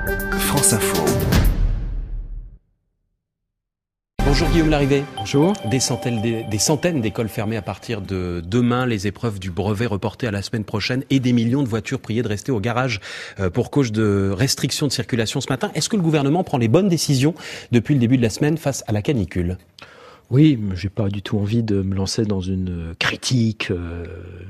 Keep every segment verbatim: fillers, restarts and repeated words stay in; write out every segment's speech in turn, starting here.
France Info. Bonjour Guillaume Larrivé. Bonjour. Des centaines, des, des centaines d'écoles fermées à partir de demain, les épreuves du brevet reportées à la semaine prochaine et des millions de voitures priées de rester au garage pour cause de restrictions de circulation ce matin. Est-ce que le gouvernement prend les bonnes décisions depuis le début de la semaine face à la canicule ? Oui, j'ai pas du tout envie de me lancer dans une critique euh,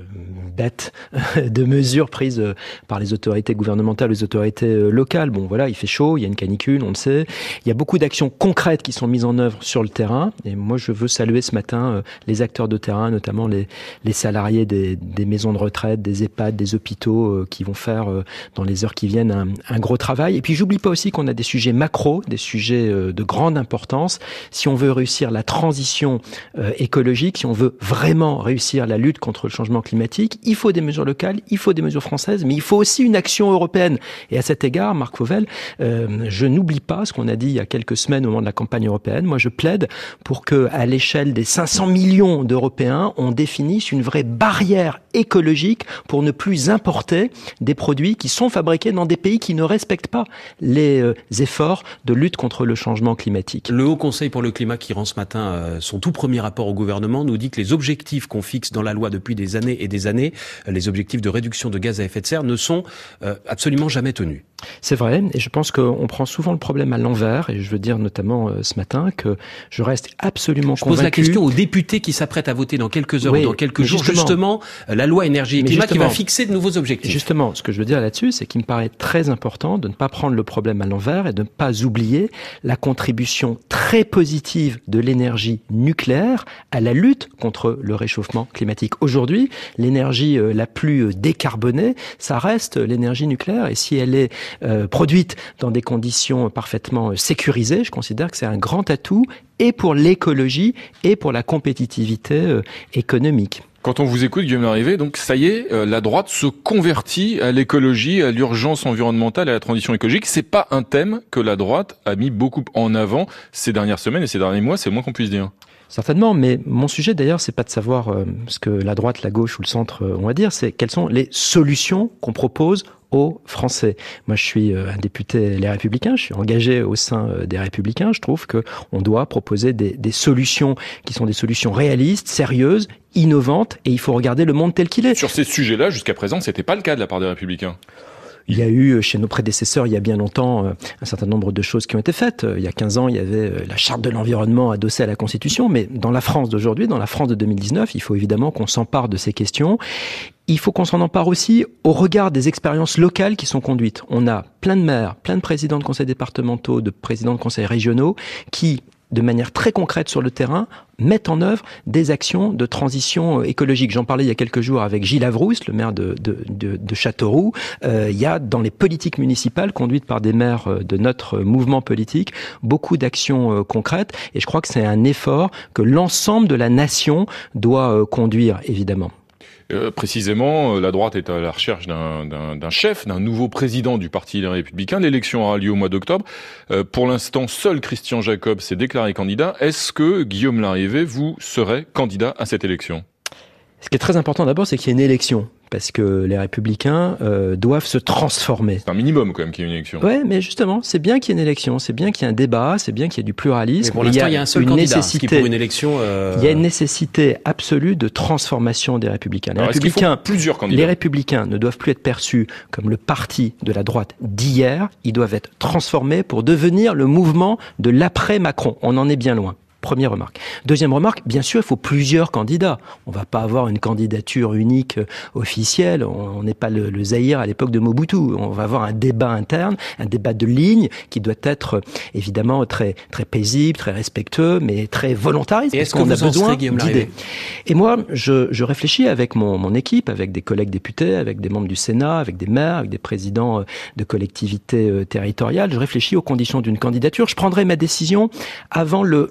bête de mesures prises par les autorités gouvernementales, les autorités locales. Bon, voilà, il fait chaud, il y a une canicule, on le sait. Il y a beaucoup d'actions concrètes qui sont mises en œuvre sur le terrain. Et moi, je veux saluer ce matin les acteurs de terrain, notamment les, les salariés des, des maisons de retraite, des EHPAD, des hôpitaux, euh, qui vont faire euh, dans les heures qui viennent un, un gros travail. Et puis, j'oublie pas aussi qu'on a des sujets macro, des sujets euh, de grande importance. Si on veut réussir la transition transition euh, écologique, si on veut vraiment réussir la lutte contre le changement climatique, il faut des mesures locales, il faut des mesures françaises, mais il faut aussi une action européenne. Et à cet égard, Marc Fauvel, euh, je n'oublie pas ce qu'on a dit il y a quelques semaines au moment de la campagne européenne. Moi, je plaide pour que, à l'échelle des cinq cents millions d'Européens, on définisse une vraie barrière écologique pour ne plus importer des produits qui sont fabriqués dans des pays qui ne respectent pas les euh, efforts de lutte contre le changement climatique. Le Haut Conseil pour le climat qui rend ce matin son tout premier rapport au gouvernement nous dit que les objectifs qu'on fixe dans la loi depuis des années et des années, les objectifs de réduction de gaz à effet de serre, ne sont absolument jamais tenus. C'est vrai, et je pense qu'on prend souvent le problème à l'envers, et je veux dire notamment euh, ce matin que je reste absolument je convaincu... Je pose la question aux députés qui s'apprêtent à voter dans quelques heures oui, ou dans quelques jours, justement, justement la loi énergie et climat qui va fixer de nouveaux objectifs. Justement, ce que je veux dire là-dessus, c'est qu'il me paraît très important de ne pas prendre le problème à l'envers et de ne pas oublier la contribution très positive de l'énergie nucléaire à la lutte contre le réchauffement climatique. Aujourd'hui, l'énergie euh, la plus décarbonée, ça reste l'énergie nucléaire, et si elle est Euh, produite dans des conditions parfaitement sécurisées, je considère que c'est un grand atout et pour l'écologie et pour la compétitivité euh, économique. Quand on vous écoute, Guillaume Larrivé, donc ça y est, euh, la droite se convertit à l'écologie, à l'urgence environnementale et à la transition écologique. C'est pas un thème que la droite a mis beaucoup en avant ces dernières semaines et ces derniers mois, c'est le moins qu'on puisse dire. Certainement, mais mon sujet d'ailleurs, c'est pas de savoir euh, ce que la droite, la gauche ou le centre euh, ont à dire, c'est quelles sont les solutions qu'on propose aux Français. Moi, je suis euh, un député Les Républicains, je suis engagé au sein euh, des Républicains. Je trouve que on doit proposer des, des solutions qui sont des solutions réalistes, sérieuses, innovantes, et il faut regarder le monde tel qu'il est. Sur ces sujets-là, jusqu'à présent, c'était pas le cas de la part des Républicains. Il y a eu, chez nos prédécesseurs, il y a bien longtemps, un certain nombre de choses qui ont été faites. Il y a quinze ans, il y avait la charte de l'environnement adossée à la Constitution. Mais dans la France d'aujourd'hui, dans la France de deux mille dix-neuf, il faut évidemment qu'on s'empare de ces questions. Il faut qu'on s'en empare aussi au regard des expériences locales qui sont conduites. On a plein de maires, plein de présidents de conseils départementaux, de présidents de conseils régionaux qui, de manière très concrète sur le terrain, mettent en œuvre des actions de transition écologique. J'en parlais il y a quelques jours avec Gilles Avrousse, le maire de, de, de, de Châteauroux. Euh, il y a dans les politiques municipales conduites par des maires de notre mouvement politique beaucoup d'actions euh, concrètes, et je crois que c'est un effort que l'ensemble de la nation doit euh, conduire, évidemment. Euh, précisément, la droite est à la recherche d'un, d'un, d'un chef, d'un nouveau président du Parti Les Républicains. L'élection aura lieu au mois d'octobre. Euh, pour l'instant, seul Christian Jacob s'est déclaré candidat. Est-ce que, Guillaume Larrivé, vous serez candidat à cette élection ? Ce qui est très important d'abord, c'est qu'il y ait une élection, parce que les Républicains euh, doivent se transformer. C'est un minimum quand même qu'il y ait une élection. Ouais, mais justement, c'est bien qu'il y ait une élection, c'est bien qu'il y ait un débat, c'est bien qu'il y ait du pluralisme. Mais pour l'instant, il y a, il y a un seul candidat, ce qui pour une élection... Euh... Il y a une nécessité absolue de transformation des Républicains. Les, Alors, Républicains, plusieurs candidats les Républicains ne doivent plus être perçus comme le parti de la droite d'hier, ils doivent être transformés pour devenir le mouvement de l'après-Macron. On en est bien loin. Première remarque. Deuxième remarque, bien sûr, il faut plusieurs candidats. On va pas avoir une candidature unique euh, officielle. On n'est pas le, le Zaïre à l'époque de Mobutu. On va avoir un débat interne, un débat de ligne qui doit être euh, évidemment très très paisible, très respectueux, mais très volontariste. Et est-ce que vous a besoin d'idées. Et moi, je, je réfléchis avec mon, mon équipe, avec des collègues députés, avec des membres du Sénat, avec des maires, avec des présidents de collectivités euh, territoriales. Je réfléchis aux conditions d'une candidature. Je prendrai ma décision avant le, le quatorze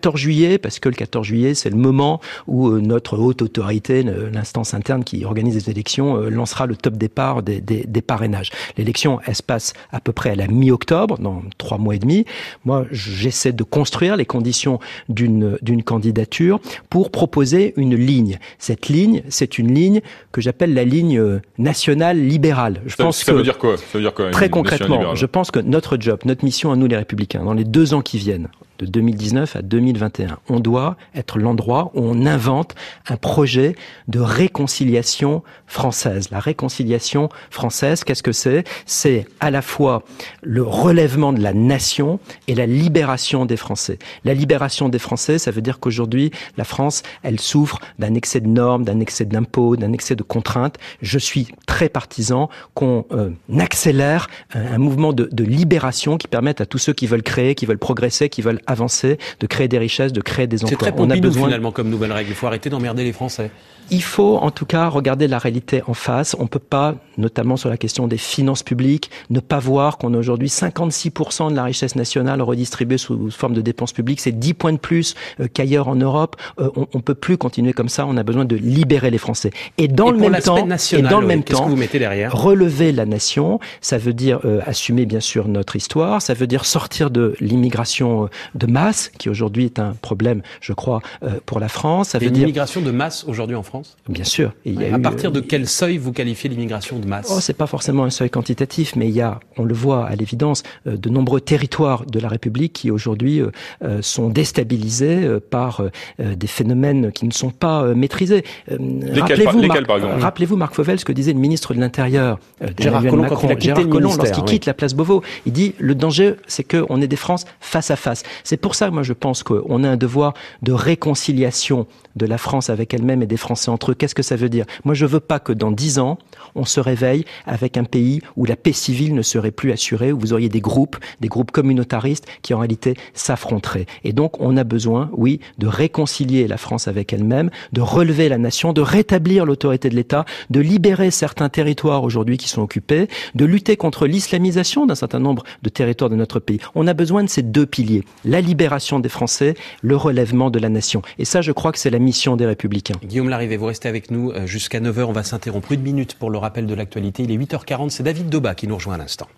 quatorze juillet, parce que le quatorze juillet, c'est le moment où euh, notre haute autorité, l'instance interne qui organise les élections, euh, lancera le top départ des, des, des parrainages. L'élection, elle se passe à peu près à la mi-octobre, dans trois mois et demi. Moi, j'essaie de construire les conditions d'une d'une candidature pour proposer une ligne. Cette ligne, c'est une ligne que j'appelle la ligne nationale libérale. Je ça, pense ça que, veut dire quoi? Ça veut dire quoi? Très concrètement, je pense que notre job, notre mission à nous les Républicains, dans les deux ans qui viennent, de deux mille dix-neuf à deux mille vingt et un, on doit être l'endroit où on invente un projet de réconciliation française. La réconciliation française, qu'est-ce que c'est? C'est à la fois le relèvement de la nation et la libération des Français. La libération des Français, ça veut dire qu'aujourd'hui, la France, elle souffre d'un excès de normes, d'un excès d'impôts, d'un excès de contraintes. Je suis très partisan qu'on euh, accélère un, un mouvement de, de libération qui permette à tous ceux qui veulent créer, qui veulent progresser, qui veulent avancer, de créer des richesses, de créer des emplois. C'est très on a Pompidou besoin finalement comme nouvelle règle. Il faut arrêter d'emmerder les Français. Il faut en tout cas regarder la réalité en face. On ne peut pas, notamment sur la question des finances publiques, ne pas voir qu'on a aujourd'hui cinquante-six pour cent de la richesse nationale redistribuée sous forme de dépenses publiques. C'est dix points de plus euh, qu'ailleurs en Europe. Euh, on ne peut plus continuer comme ça. On a besoin de libérer les Français. Et dans et le pour même temps, national, et dans le oui, même temps, que vous mettez derrière relever la nation, ça veut dire euh, assumer bien sûr notre histoire. Ça veut dire sortir de l'immigration de masse, qui aujourd'hui est un problème, je crois, euh, pour la France. Ça veut dire une immigration de masse aujourd'hui en France. Bien sûr. Il y a à eu, partir de quel seuil vous qualifiez l'immigration de masse? Oh, c'est pas forcément un seuil quantitatif, mais il y a, on le voit à l'évidence, euh, de nombreux territoires de la République qui aujourd'hui euh, sont déstabilisés euh, par euh, des phénomènes qui ne sont pas euh, maîtrisés. Euh, Rappelez-vous, Marc, par exemple. rappelez-vous Marc Fauvel, ce que disait le ministre de l'Intérieur, euh, Gérard Collomb, Macron, quand il a quitté Gérard le Collomb, ministère, lorsqu'il oui. quitte la place Beauvau. Il dit le danger, c'est qu'on ait des France face à face. C'est pour ça que moi je pense qu'on a un devoir de réconciliation de la France avec elle-même et des Français entre eux. Qu'est-ce que ça veut dire? Moi, je veux pas que dans dix ans, on se réveille avec un pays où la paix civile ne serait plus assurée, où vous auriez des groupes, des groupes communautaristes qui en réalité s'affronteraient. Et donc, on a besoin, oui, de réconcilier la France avec elle-même, de relever la nation, de rétablir l'autorité de l'État, de libérer certains territoires aujourd'hui qui sont occupés, de lutter contre l'islamisation d'un certain nombre de territoires de notre pays. On a besoin de ces deux piliers, la libération des Français, le relèvement de la nation. Et ça, je crois que c'est la mission des Républicains. Guillaume Larrivé, vous restez avec nous jusqu'à neuf heures. On va s'interrompre une minute pour le rappel de l'actualité. Il est huit heures quarante. C'est David Doba qui nous rejoint à l'instant.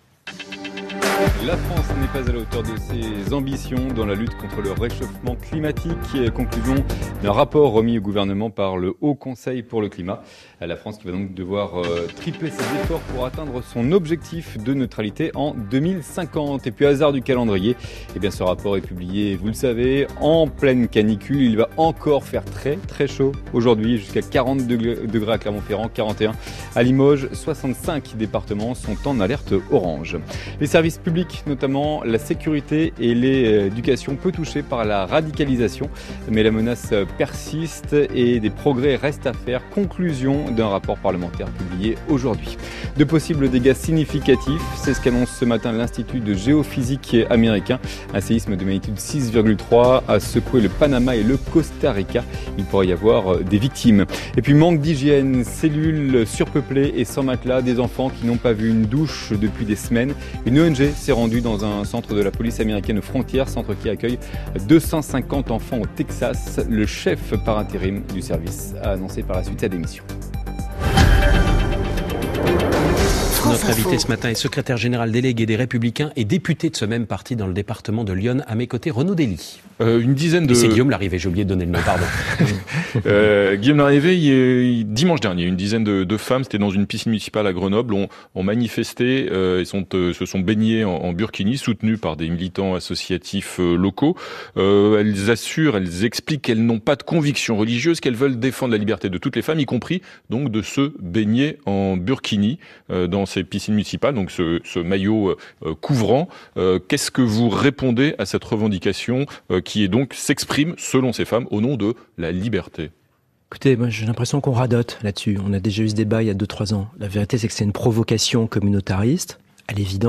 La France n'est pas à la hauteur de ses ambitions dans la lutte contre le réchauffement climatique. Conclusion d'un rapport remis au gouvernement par le Haut Conseil pour le climat. La France qui va donc devoir euh, tripler ses efforts pour atteindre son objectif de neutralité en deux mille cinquante. Et puis hasard du calendrier, eh bien ce rapport est publié, vous le savez, en pleine canicule. Il va encore faire très très chaud aujourd'hui, jusqu'à quarante degrés à Clermont-Ferrand, quarante et un à Limoges. soixante-cinq départements sont en alerte orange. Les services publics, notamment la sécurité et l'éducation, peu touchés par la radicalisation, mais la menace persiste et des progrès restent à faire. Conclusion d'un rapport parlementaire publié aujourd'hui. De possibles dégâts significatifs, c'est ce qu'annonce ce matin l'Institut de géophysique américain. Un séisme de magnitude six virgule trois a secoué le Panama et le Costa Rica. Il pourrait y avoir des victimes. Et puis manque d'hygiène, cellules surpeuplées et sans matelas, des enfants qui n'ont pas vu une douche depuis des semaines. Une O N G s'est rendue dans un centre de la police américaine aux frontières, centre qui accueille deux cent cinquante enfants au Texas. Le chef par intérim du service a annoncé par la suite sa démission. Notre invité ce matin est secrétaire général délégué des Républicains et député de ce même parti dans le département de l'Yonne. À mes côtés, Renaud Dely. Euh, une dizaine de... Et c'est Guillaume Larrivé, j'ai oublié de donner le nom, pardon. euh, Guillaume Larrivé, il est, dimanche dernier, une dizaine de, de femmes, c'était dans une piscine municipale à Grenoble, ont, ont manifesté euh, et sont, euh, se sont baignées en, en burkini, soutenues par des militants associatifs euh, locaux. Euh, elles assurent, elles expliquent qu'elles n'ont pas de conviction religieuse, qu'elles veulent défendre la liberté de toutes les femmes, y compris donc de se baigner en burkini euh, dans ces piscines municipales, donc ce, ce maillot euh, couvrant. Euh, qu'est-ce que vous répondez à cette revendication euh, qui est donc s'exprime, selon ces femmes, au nom de la liberté? Écoutez, moi j'ai l'impression qu'on radote là-dessus. On a déjà eu ce débat il y a deux trois ans. La vérité, c'est que c'est une provocation communautariste, à l'évidence.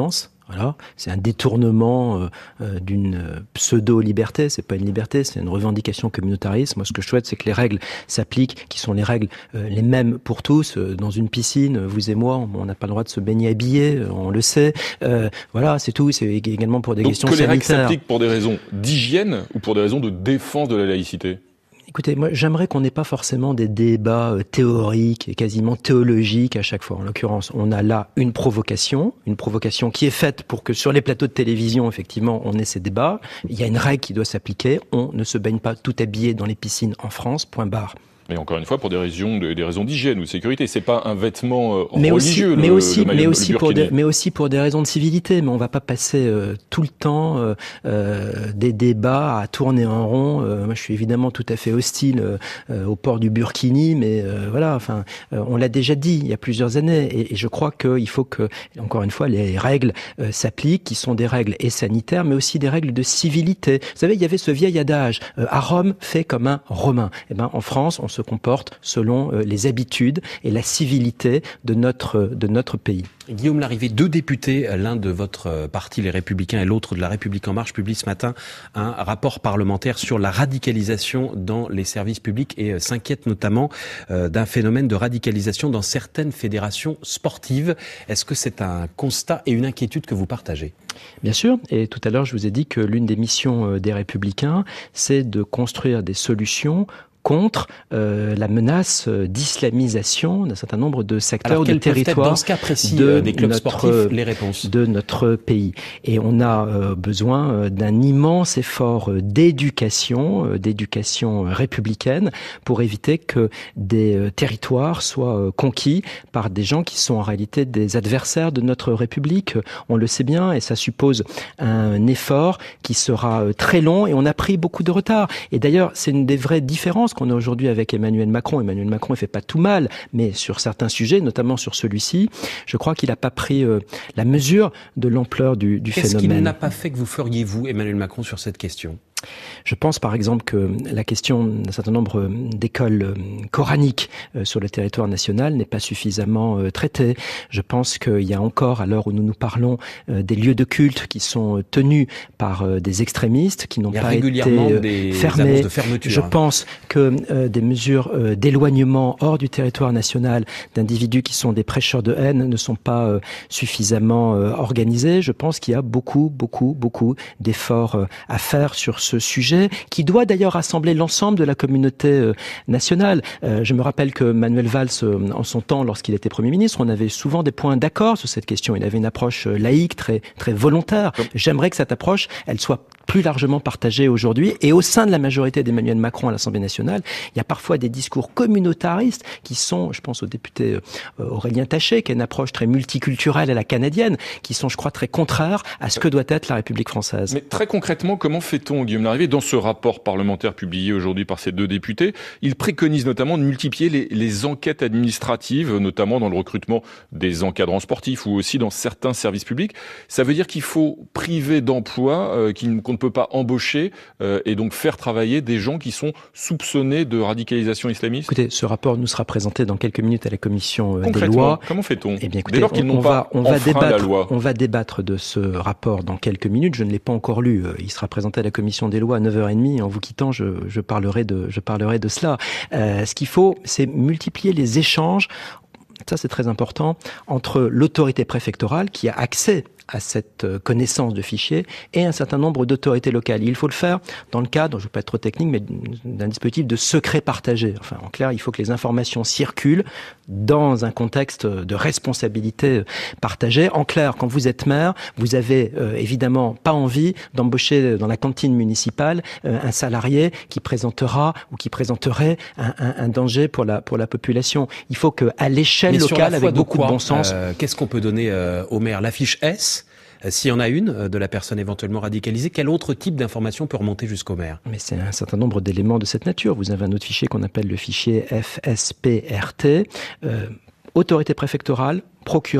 Voilà, c'est un détournement euh, d'une pseudo-liberté. C'est pas une liberté, c'est une revendication communautariste. Moi, ce que je souhaite, c'est que les règles s'appliquent, qui sont les règles euh, les mêmes pour tous. Euh, dans une piscine, vous et moi, on n'a pas le droit de se baigner habillé, euh, on le sait. Euh, voilà, c'est tout. C'est également pour des Donc, questions que les sanitaires. règles s'appliquent pour des raisons d'hygiène ou pour des raisons de défense de la laïcité? Écoutez, moi, j'aimerais qu'on n'ait pas forcément des débats euh, théoriques et quasiment théologiques à chaque fois. En l'occurrence, on a là une provocation, une provocation qui est faite pour que sur les plateaux de télévision, effectivement, on ait ces débats. Il y a une règle qui doit s'appliquer. On ne se baigne pas tout habillé dans les piscines en France, point barre. Mais encore une fois, pour des raisons, des raisons d'hygiène ou de sécurité, c'est pas un vêtement euh, mais religieux. Aussi, mais le, aussi, le maillot, mais aussi le pour des, mais aussi pour des raisons de civilité. Mais on va pas passer euh, tout le temps euh, euh, des débats à tourner en rond. Euh, moi, je suis évidemment tout à fait hostile euh, au port du burkini, mais euh, voilà. Enfin, euh, on l'a déjà dit il y a plusieurs années, et, et je crois qu'il faut que, encore une fois, les règles euh, s'appliquent, qui sont des règles et sanitaires, mais aussi des règles de civilité. Vous savez, il y avait ce vieil adage euh, à Rome, fait comme un Romain. Eh ben, en France, on se comporte selon les habitudes et la civilité de notre, de notre pays. Guillaume Larrivé, deux députés, l'un de votre parti, les Républicains, et l'autre de La République En Marche, publient ce matin un rapport parlementaire sur la radicalisation dans les services publics et s'inquiètent notamment d'un phénomène de radicalisation dans certaines fédérations sportives. Est-ce que c'est un constat et une inquiétude que vous partagez ? Bien sûr, et tout à l'heure je vous ai dit que l'une des missions des Républicains, c'est de construire des solutions contre euh, la menace d'islamisation d'un certain nombre de secteurs ou de territoires dans ce cas précis, de des clubs notre, sportifs, les réponses de notre pays. Et on a euh, besoin d'un immense effort d'éducation, euh, d'éducation républicaine, pour éviter que des euh, territoires soient euh, conquis par des gens qui sont en réalité des adversaires de notre République. On le sait bien, et ça suppose un effort qui sera euh, très long, et on a pris beaucoup de retard. Et d'ailleurs, c'est une des vraies différences qu'on a aujourd'hui avec Emmanuel Macron. Emmanuel Macron, il fait pas tout mal, mais sur certains sujets, notamment sur celui-ci, je crois qu'il n'a pas pris euh, la mesure de l'ampleur du, du Qu'est-ce phénomène. Qu'est-ce qu'il n'a pas fait que vous feriez, vous, Emmanuel Macron, sur cette question ? Je pense par exemple que la question d'un certain nombre d'écoles coraniques sur le territoire national n'est pas suffisamment traitée. Je pense qu'il y a encore, à l'heure où nous nous parlons, des lieux de culte qui sont tenus par des extrémistes, qui n'ont pas été des fermés. De fermeture. Je pense que euh, des mesures euh, d'éloignement hors du territoire national d'individus qui sont des prêcheurs de haine ne sont pas euh, suffisamment euh, organisées. Je pense qu'il y a beaucoup, beaucoup, beaucoup d'efforts euh, à faire sur ce sujet, qui doit d'ailleurs rassembler l'ensemble de la communauté euh, nationale. Euh, je me rappelle que Manuel Valls, euh, en son temps, lorsqu'il était Premier ministre, on avait souvent des points d'accord sur cette question. Il avait une approche euh, laïque, très, très volontaire. J'aimerais que cette approche, elle soit plus largement partagée aujourd'hui. Et au sein de la majorité d'Emmanuel Macron à l'Assemblée nationale, il y a parfois des discours communautaristes qui sont, je pense au député euh, Aurélien Taché, qui a une approche très multiculturelle à la canadienne, qui sont, je crois, très contraires à ce que doit être la République française. Mais très concrètement, comment fait-on, Guillaume Larrivé, dans ce rapport parlementaire publié aujourd'hui par ces deux députés? Il préconise notamment de multiplier les, les enquêtes administratives, notamment dans le recrutement des encadrants sportifs ou aussi dans certains services publics. Ça veut dire qu'il faut priver d'emploi, euh, qu'on ne peut pas embaucher euh, et donc faire travailler des gens qui sont soupçonnés de radicalisation islamiste? Écoutez, ce rapport nous sera présenté dans quelques minutes à la commission euh, des lois. Comment fait-on? Eh bien, écoutez, dès lors qu'ils on, n'ont on pas va, on va débattre, la loi. On va débattre de ce rapport dans quelques minutes. Je ne l'ai pas encore lu. Il sera présenté à la commission des lois à neuf heures trente. En vous quittant, je, je parlerai de, je parlerai de cela. Euh, ce qu'il faut, c'est multiplier les échanges. Ça, c'est très important, entre l'autorité préfectorale qui a accès à cette connaissance de fichiers et un certain nombre d'autorités locales. Il faut le faire dans le cadre, je ne veux pas être trop technique, mais d'un dispositif de secret partagé. Enfin, en clair, il faut que les informations circulent dans un contexte de responsabilité partagée. En clair, quand vous êtes maire, vous avez euh, évidemment pas envie d'embaucher dans la cantine municipale euh, un salarié qui présentera ou qui présenterait un, un, un danger pour la, pour la population. Il faut qu'à l'échelle locale, avec beaucoup de, de bon sens... Euh, qu'est-ce qu'on peut donner euh, au maire? La fiche S? S'il y en a une de la personne éventuellement radicalisée, quel autre type d'information peut remonter jusqu'au maire? Mais c'est un certain nombre d'éléments de cette nature. Vous avez un autre fichier qu'on appelle le fichier F S P R T. Euh, autorité préfectorale, procureur,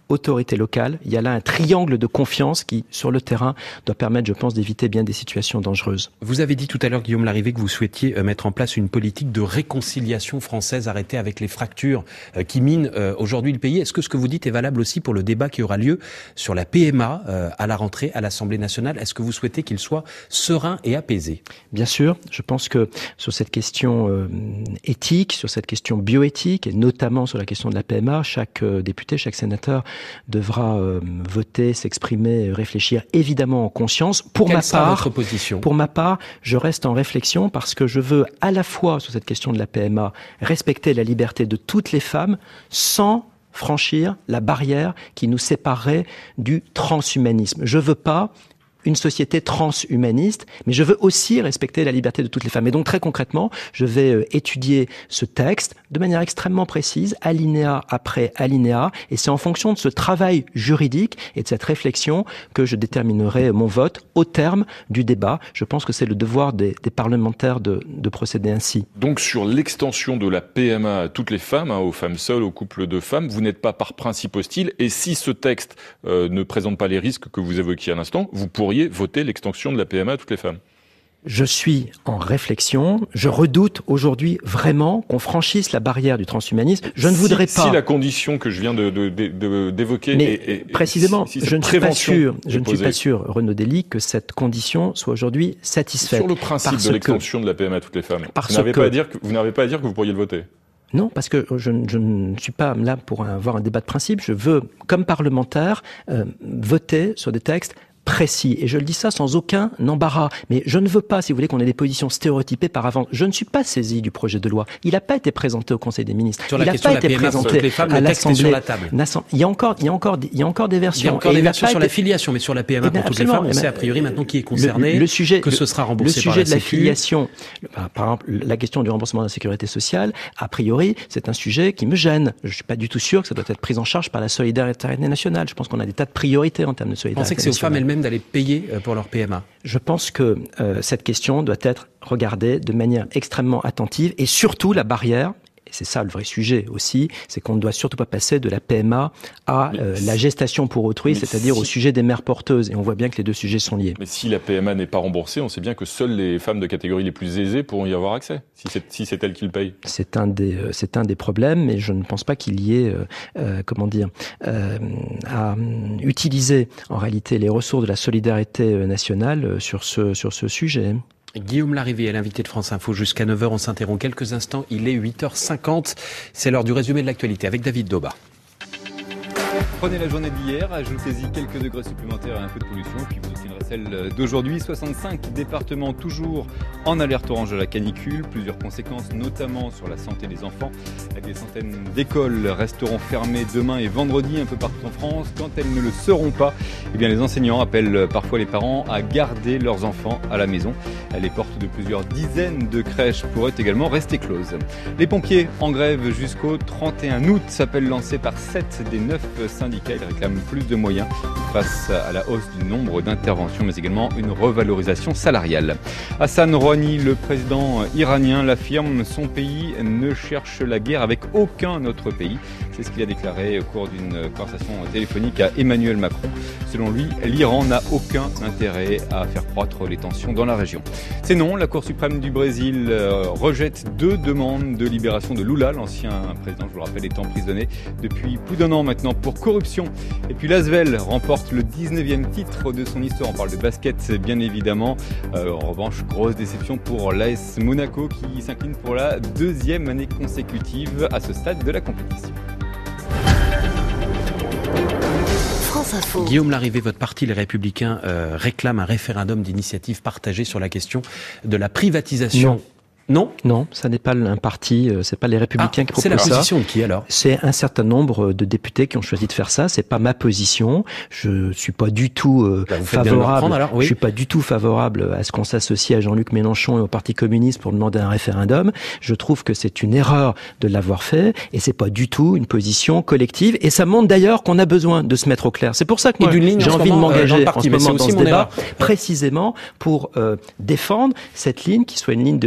autorités locales. Il y a là un triangle de confiance qui, sur le terrain, doit permettre, je pense, d'éviter bien des situations dangereuses. Vous avez dit tout à l'heure, Guillaume Larrivé, que vous souhaitiez mettre en place une politique de réconciliation française, arrêtée avec les fractures qui minent aujourd'hui le pays. Est-ce que ce que vous dites est valable aussi pour le débat qui aura lieu sur la P M A à la rentrée à l'Assemblée nationale? Est-ce que vous souhaitez qu'il soit serein et apaisé? Bien sûr. Je pense que sur cette question euh, éthique, sur cette question bioéthique, et notamment sur la question de la P M A, chaque euh, député, chaque sénateur devra euh, voter, s'exprimer, réfléchir évidemment en conscience. Pour Quelle ma sera part, votre position? Pour ma part, je reste en réflexion parce que je veux à la fois sur cette question de la P M A respecter la liberté de toutes les femmes sans franchir la barrière qui nous séparerait du transhumanisme. Je veux pas une société transhumaniste, mais je veux aussi respecter la liberté de toutes les femmes. Et donc très concrètement, je vais étudier ce texte de manière extrêmement précise, alinéa après alinéa, et c'est en fonction de ce travail juridique et de cette réflexion que je déterminerai mon vote au terme du débat. Je pense que c'est le devoir des, des parlementaires de, de procéder ainsi. Donc sur l'extension de la P M A à toutes les femmes, hein, aux femmes seules, aux couples de femmes, vous n'êtes pas par principe hostile, et si ce texte euh, ne présente pas les risques que vous évoquiez à l'instant, vous pourriez voter l'extension de la P M A à toutes les femmes? Je suis en réflexion. Je redoute aujourd'hui vraiment qu'on franchisse la barrière du transhumanisme. Je ne si, voudrais pas. Si la condition que je viens de, de, de, de, d'évoquer Mais est, est, précisément, si, si je ne suis pas sûr. Je ne suis posée. pas sûr, Renaud Dely, que cette condition soit aujourd'hui satisfaite. Sur le principe parce de l'extension que, de la P M A à toutes les femmes, parce vous n'avez que, pas à dire que vous n'avez pas à dire que vous pourriez le voter. Non, parce que je, je ne suis pas là pour avoir un débat de principe. Je veux, comme parlementaire, euh, voter sur des textes précis. Et je le dis ça sans aucun embarras. Mais je ne veux pas, si vous voulez, qu'on ait des positions stéréotypées par avance. Je ne suis pas saisi du projet de loi. Il n'a pas été présenté au Conseil des ministres. Sur la il n'a pas été présenté les femmes, à l'Assemblée. Sur la table. Il y a encore, il y a encore, il y a encore des versions. Il y a encore et des versions sur été... la filiation, mais sur la P M A eh bien, pour toutes les femmes, on sait a priori maintenant qui est concerné, le, le sujet, que ce sera remboursé le sujet par la de la Sécu. filiation, par exemple, la question du remboursement de la sécurité sociale, a priori, c'est un sujet qui me gêne. Je suis pas du tout sûr que ça doit être pris en charge par la solidarité nationale. Je pense qu'on a des tas de priorités en termes de solidarité nationale. Vous pensez que c'est aux femmes elles-mêmes d'aller payer pour leur P M A? Je pense que euh, cette question doit être regardée de manière extrêmement attentive et surtout la barrière, et c'est ça le vrai sujet aussi, c'est qu'on ne doit surtout pas passer de la P M A à euh, la gestation pour autrui, c'est-à-dire si... au sujet des mères porteuses. Et on voit bien que les deux sujets sont liés. Mais si la P M A n'est pas remboursée, on sait bien que seules les femmes de catégorie les plus aisées pourront y avoir accès, si c'est, si c'est elles qui le payent. C'est un des, euh, c'est un des problèmes, mais je ne pense pas qu'il y ait, euh, euh, comment dire, euh, à euh, utiliser en réalité les ressources de la solidarité nationale euh, sur ce, sur ce sujet. Guillaume Larrivé est l'invité de France Info jusqu'à neuf heures. On s'interrompt quelques instants. Il est huit heures cinquante. C'est l'heure du résumé de l'actualité avec David Doba. Prenez la journée d'hier, ajoutez-y quelques degrés supplémentaires et un peu de pollution, et puis vous obtiendrez celle d'aujourd'hui. soixante-cinq départements toujours en alerte orange de la canicule. Plusieurs conséquences, notamment sur la santé des enfants. Des centaines d'écoles resteront fermées demain et vendredi un peu partout en France. Quand elles ne le seront pas, eh bien les enseignants appellent parfois les parents à garder leurs enfants à la maison. Les portes de plusieurs dizaines de crèches pourraient également rester closes. Les pompiers en grève jusqu'au trente et un août. Appel lancé par sept des neuf syndicats. Ils réclament plus de moyens face à la hausse du nombre d'interventions, mais également une revalorisation salariale. Hassan Rouhani, le président iranien, l'affirme, son pays ne cherche la guerre avec aucun autre pays. C'est ce qu'il a déclaré au cours d'une conversation téléphonique à Emmanuel Macron. Selon lui, l'Iran n'a aucun intérêt à faire croître les tensions dans la région. C'est non, la Cour suprême du Brésil rejette deux demandes de libération de Lula, l'ancien président, je vous le rappelle, est emprisonné depuis plus d'un an maintenant pour corruption. Et puis l'Asvel remporte le dix-neuvième titre de son histoire. On parle de basket, bien évidemment. Euh, en revanche, grosse déception pour l'A S Monaco qui s'incline pour la deuxième année consécutive à ce stade de la compétition. France Info. Guillaume Larrivé, votre parti, les Républicains, euh, réclame un référendum d'initiative partagée sur la question de la privatisation. Non. Non, non, ça n'est pas un parti, c'est pas les Républicains ah, qui proposent ça. C'est la position ça. de qui alors? C'est un certain nombre de députés qui ont choisi de faire ça. C'est pas ma position. Je suis pas du tout euh, bah, favorable. Alors, oui. Je suis pas du tout favorable à ce qu'on s'associe à Jean-Luc Mélenchon et au Parti communiste pour demander un référendum. Je trouve que c'est une erreur de l'avoir fait et c'est pas du tout une position collective. Et ça montre d'ailleurs qu'on a besoin de se mettre au clair. C'est pour ça que moi j'ai envie moment, de m'engager euh, en ce moment dans ce débat, erreur. précisément pour euh, défendre cette ligne qui soit une ligne de libération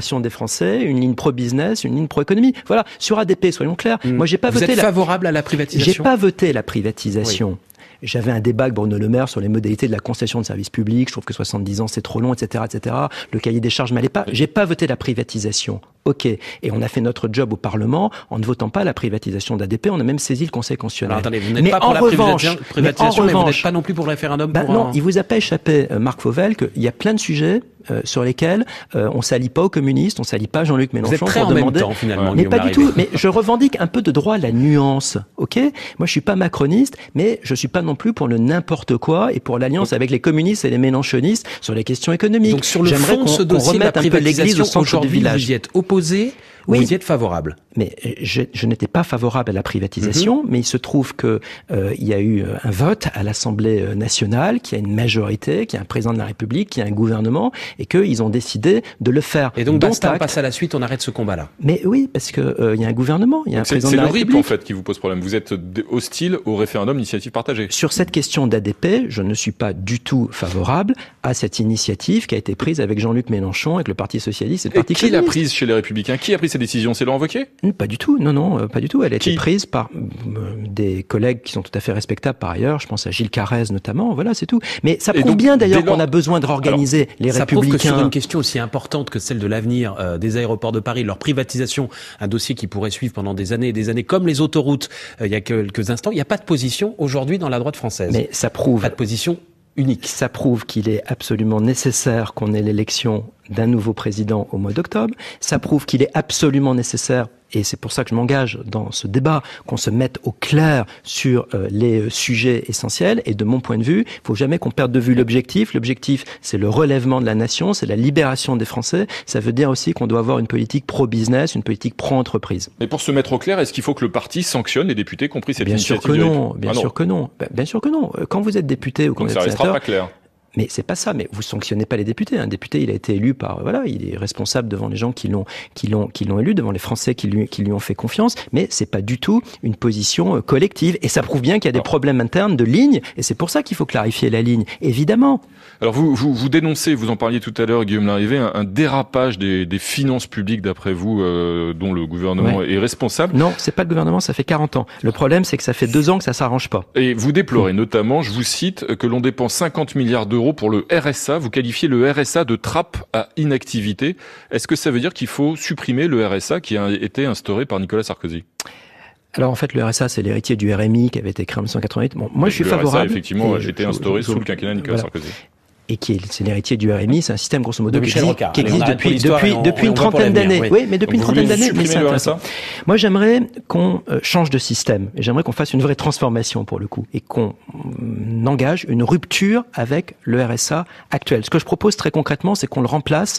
libération des Français, une ligne pro-business, une ligne pro-économie. Voilà. Sur A D P, soyons clairs. Mmh. Moi, j'ai pas Vous voté êtes la... favorable à la privatisation? J'ai pas voté la privatisation. Oui. J'avais un débat avec Bruno Le Maire sur les modalités de la concession de services publics. Je trouve que soixante-dix ans, c'est trop long, et cetera, et cetera. Le cahier des charges m'allait pas. J'ai pas voté la privatisation. OK. Et on a fait notre job au Parlement en ne votant pas la privatisation d'A D P. On a même saisi le Conseil constitutionnel. Alors, attendez, vous n'êtes mais pas pour en la revanche, privatisation, mais, en mais revanche, vous n'êtes pas non plus pour le référendum bah pour non, un... il vous a pas échappé, euh, Marc Fauvel, qu'il y a plein de sujets euh, sur lesquels euh, on s'allie pas aux communistes, on s'allie pas Jean-Luc Mélenchon. Vous êtes très pour en demander... même temps, finalement. Mais pas du tout. Mais je revendique un peu de droit à la nuance. OK. Moi, je suis pas macroniste, mais je suis pas non plus pour le n'importe quoi et pour l'alliance avec les communistes et les mélenchonistes sur les questions économiques. Donc sur le J'aimerais fond de ce qu'on, dossier, qu'on remette la un peu l'église au centre du village. Vous y êtes opposé, oui. Vous y êtes favorable. Mais je, je n'étais pas favorable à la privatisation, mm-hmm. mais il se trouve que euh, il y a eu un vote à l'Assemblée nationale, qui a une majorité, qui a un président de la République, qui a un gouvernement, et qu'ils ont décidé de le faire. Et donc, basta, acte. on passe à la suite, on arrête ce combat-là. Mais oui, parce que euh, il y a un gouvernement, il y a un c'est, président de la République. C'est le R I P, en fait, qui vous pose problème. Vous êtes hostile au référendum d'initiative partagée. Sur cette question d'A D P, je ne suis pas du tout favorable à cette initiative qui a été prise avec Jean-Luc Mélenchon, avec le Parti Socialiste et le et Parti qui communiste. l'a prise chez les Républicains? Qui a pris cette décision? C'est Laurent Wauquiez? Pas du tout, non, non, pas du tout. Elle a qui été prise par euh, des collègues qui sont tout à fait respectables par ailleurs. Je pense à Gilles Carrez notamment. Voilà, c'est tout. Mais ça prouve donc, bien d'ailleurs lors... qu'on a besoin de réorganiser Alors, les ça Républicains. Ça prouve que sur une question aussi importante que celle de l'avenir euh, des aéroports de Paris, leur privatisation, un dossier qui pourrait suivre pendant des années et des années, comme les autoroutes, euh, il y a quelques instants, il n'y a pas de position aujourd'hui dans la droite française. Mais ça prouve. Pas de position unique. Ça prouve qu'il est absolument nécessaire qu'on ait l'élection d'un nouveau président au mois d'octobre. Ça prouve qu'il est absolument nécessaire, et c'est pour ça que je m'engage dans ce débat, qu'on se mette au clair sur euh, les sujets essentiels. Et de mon point de vue, il faut jamais qu'on perde de vue l'objectif. L'objectif, c'est le relèvement de la nation, c'est la libération des Français. Ça veut dire aussi qu'on doit avoir une politique pro-business, une politique pro-entreprise. Mais pour se mettre au clair, est-ce qu'il faut que le parti sanctionne les députés qui ont pris cette bien initiative? Sûr que non, bien ah non. sûr que non. Ben, bien sûr que non. Quand vous êtes député ou quand Donc vous êtes ça restera sénateur, pas clair. Mais c'est pas ça. Mais vous sanctionnez pas les députés. Un député, il a été élu par, voilà, il est responsable devant les gens qui l'ont, qui l'ont, qui l'ont élu, devant les Français qui lui, qui lui ont fait confiance. Mais c'est pas du tout une position collective. Et ça prouve bien qu'il y a des Alors. problèmes internes de ligne. Et c'est pour ça qu'il faut clarifier la ligne, évidemment. Alors vous, vous, vous dénoncez, vous en parliez tout à l'heure, Guillaume Larrivé, un, un dérapage des, des finances publiques, d'après vous, euh, dont le gouvernement ouais. est responsable. Non, c'est pas le gouvernement, ça fait quarante ans. Le problème, c'est que ça fait deux ans que ça s'arrange pas. Et vous déplorez mmh. notamment, je vous cite, que l'on dépense cinquante milliards d'euros pour le R S A. Vous qualifiez le R S A de trappe à inactivité. Est-ce que ça veut dire qu'il faut supprimer le R S A qui a été instauré par Nicolas Sarkozy? Alors en fait, le R S A, c'est l'héritier du R M I qui avait été créé en dix-neuf cent quatre-vingt-huit. Bon, moi, et je suis le favorable. R S A, effectivement, a été instauré je, je, sous le quinquennat de Nicolas voilà. Sarkozy. Et qui est, c'est l'héritier du R M I, c'est un système grosso modo qui existe, Rocard. qui existe Allez, depuis, depuis, on, depuis on une trentaine d'années. Oui. oui, mais depuis Donc une trentaine d'années. Mais c'est le R S A. Moi, j'aimerais qu'on euh, change de système. Et j'aimerais qu'on fasse une vraie transformation pour le coup. Et qu'on euh, engage une rupture avec le R S A actuel. Ce que je propose très concrètement, c'est qu'on le remplace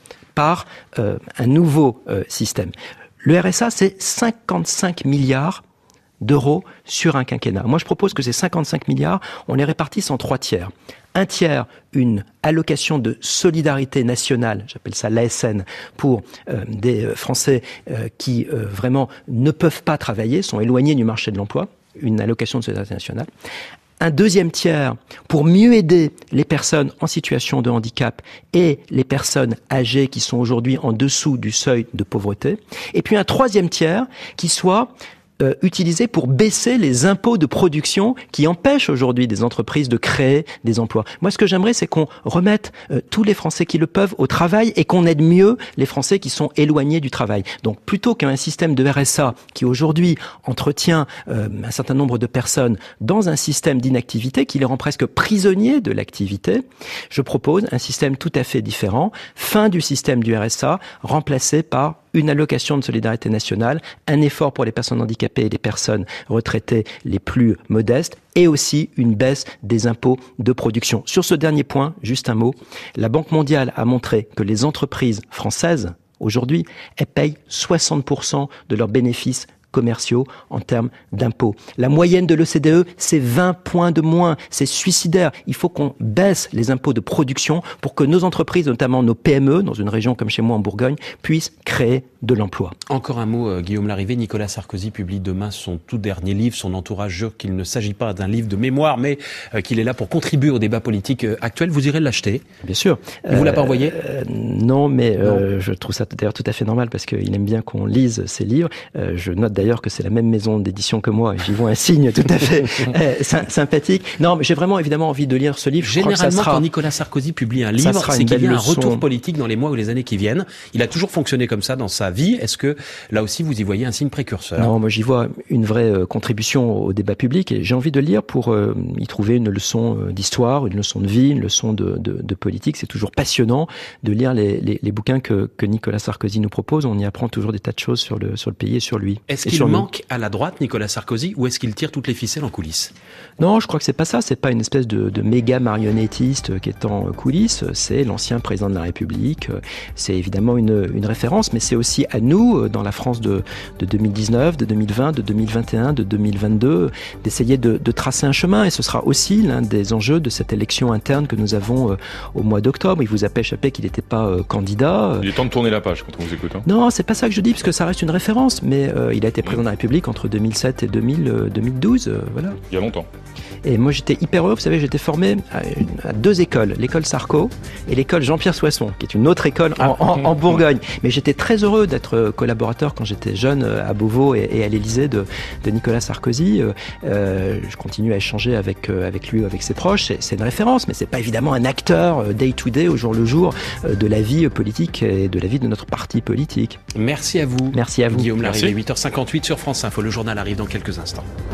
par euh, un nouveau euh, système. Le R S A, c'est cinquante-cinq milliards d'euros sur un quinquennat. Moi, je propose que ces cinquante-cinq milliards, on les répartisse en trois tiers. Un tiers, une allocation de solidarité nationale, j'appelle ça l'A S N, pour euh, des Français euh, qui euh, vraiment ne peuvent pas travailler, sont éloignés du marché de l'emploi, une allocation de solidarité nationale. Un deuxième tiers pour mieux aider les personnes en situation de handicap et les personnes âgées qui sont aujourd'hui en dessous du seuil de pauvreté. Et puis un troisième tiers qui soit Euh, utilisé pour baisser les impôts de production qui empêchent aujourd'hui des entreprises de créer des emplois. Moi, ce que j'aimerais, c'est qu'on remette euh, tous les Français qui le peuvent au travail et qu'on aide mieux les Français qui sont éloignés du travail. Donc, plutôt qu'un système de R S A qui aujourd'hui entretient euh, un certain nombre de personnes dans un système d'inactivité qui les rend presque prisonniers de l'activité, je propose un système tout à fait différent. Fin du système du R S A, remplacé par une allocation de solidarité nationale, un effort pour les personnes handicapées et les personnes retraitées les plus modestes, et aussi une baisse des impôts de production. Sur ce dernier point, juste un mot, la Banque mondiale a montré que les entreprises françaises, aujourd'hui, elles payent soixante pour cent de leurs bénéfices commerciaux en termes d'impôts. La moyenne de l'O C D E, c'est vingt points de moins. C'est suicidaire. Il faut qu'on baisse les impôts de production pour que nos entreprises, notamment nos P M E, dans une région comme chez moi en Bourgogne, puissent créer de l'emploi. Encore un mot, euh, Guillaume Larrivé. Nicolas Sarkozy publie demain son tout dernier livre. Son entourage jure qu'il ne s'agit pas d'un livre de mémoire, mais euh, qu'il est là pour contribuer au débat politique euh, actuel. Vous irez l'acheter? Bien sûr. Il vous l'a pas envoyé? euh, Non, mais non. Euh, je trouve ça d'ailleurs tout à fait normal parce qu'il aime bien qu'on lise ses livres. Euh, je note d'ailleurs que c'est la même maison d'édition que moi et j'y vois un signe tout à fait euh, sy- sympathique. Non, mais j'ai vraiment évidemment envie de lire ce livre. Généralement, ça sera... quand Nicolas Sarkozy publie un livre, c'est qu'il y a un leçon. retour politique dans les mois ou les années qui viennent. Il a toujours fonctionné comme ça dans sa vie. Est-ce que là aussi vous y voyez un signe précurseur? Non, moi j'y vois une vraie euh, contribution au débat public et j'ai envie de le lire pour euh, y trouver une leçon euh, d'histoire, une leçon de vie, une leçon de, de, de politique. C'est toujours passionnant de lire les, les, les bouquins que, que Nicolas Sarkozy nous propose. On y apprend toujours des tas de choses sur le, sur le pays et sur lui. Est-ce qu'il manque nous. à la droite, Nicolas Sarkozy, ou est-ce qu'il tire toutes les ficelles en coulisses? Non, je crois que c'est pas ça. C'est pas une espèce de, de méga marionnettiste qui est en coulisses. C'est l'ancien président de la République. C'est évidemment une, une référence, mais c'est aussi à nous, dans la France de, de deux mille dix-neuf, de deux mille vingt, de deux mille vingt et un, de deux mille vingt-deux, d'essayer de, de tracer un chemin. Et ce sera aussi l'un des enjeux de cette élection interne que nous avons euh, au mois d'octobre. Il vous a échappé qu'il n'était pas euh, candidat. Il est temps de tourner la page quand on vous écoute. Hein. Non, c'est pas ça que je dis, parce que ça reste une référence. Mais euh, il a été président de la République entre deux mille sept et deux mille, euh, deux mille douze. Euh, voilà. Il y a longtemps. Et moi, j'étais hyper heureux. Vous savez, j'étais formé à, une, à deux écoles. L'école Sarko et l'école Jean-Pierre Soisson, qui est une autre école en, en, en Bourgogne. Mais j'étais très heureux d'être collaborateur quand j'étais jeune à Beauvau et, et à l'Élysée de, de Nicolas Sarkozy. Euh, je continue à échanger avec, avec lui ou avec ses proches. C'est, c'est une référence, mais c'est pas évidemment un acteur day to day, au jour le jour, de la vie politique et de la vie de notre parti politique. Merci à vous. Merci à vous. Guillaume Larrivé, huit heures cinquante-huit sur France Info. Le journal arrive dans quelques instants.